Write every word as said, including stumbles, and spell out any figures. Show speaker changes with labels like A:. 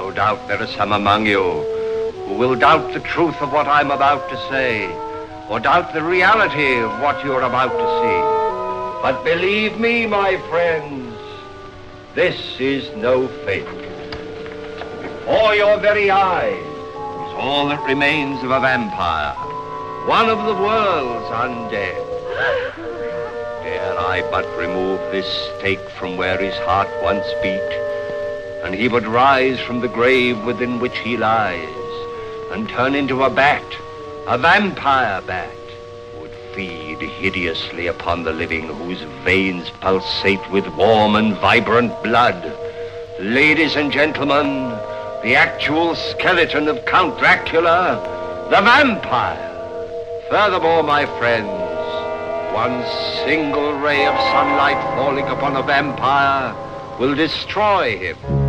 A: No doubt there are some among you who will doubt the truth of what I'm about to say, or doubt the reality of what you're about to see. But believe me, my friends, this is no fake. Before your very eyes is all that remains of a vampire, one of the world's undead. Dare I but remove this stake from where his heart once beat, and he would rise from the grave within which he lies, and turn into a bat, a vampire bat, would feed hideously upon the living, whose veins pulsate with warm and vibrant blood. Ladies and gentlemen, the actual skeleton of Count Dracula, the vampire. Furthermore, my friends, one single ray of sunlight falling upon a vampire will destroy him.